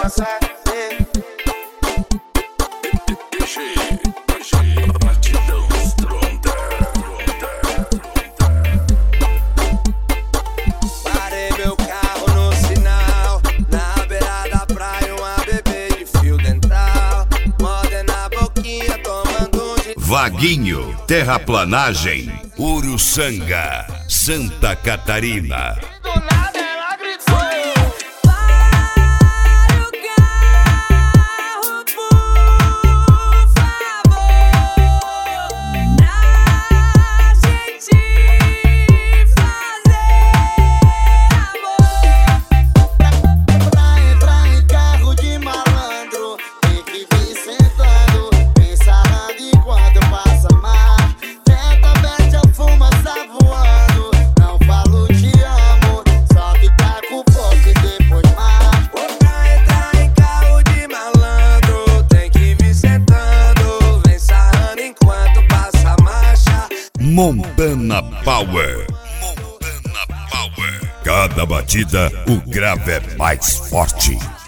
amassar. Batidão estronda. Parei meu carro no sinal, na beira da praia, uma bebê de fio dental, mordendo a boquinha, tomando de... Vaguinho, terraplanagem, Uruçanga, Santa Catarina. Do nada ela gritou: Para o carro, por favor, pra gente fazer amor. Pra entrar em carro de malandro, tem que vir sentando, vem sarrando enquanto eu passo a mar. Tenta, mete a fumaça voando, não falo te amo, só que tá com fogo e depois mar. pra entrar em carro de malandro, tem que vir sentando, vem sarrando enquanto passa a marcha. Montana Power. Montana Power. Cada batida, o grave é mais forte.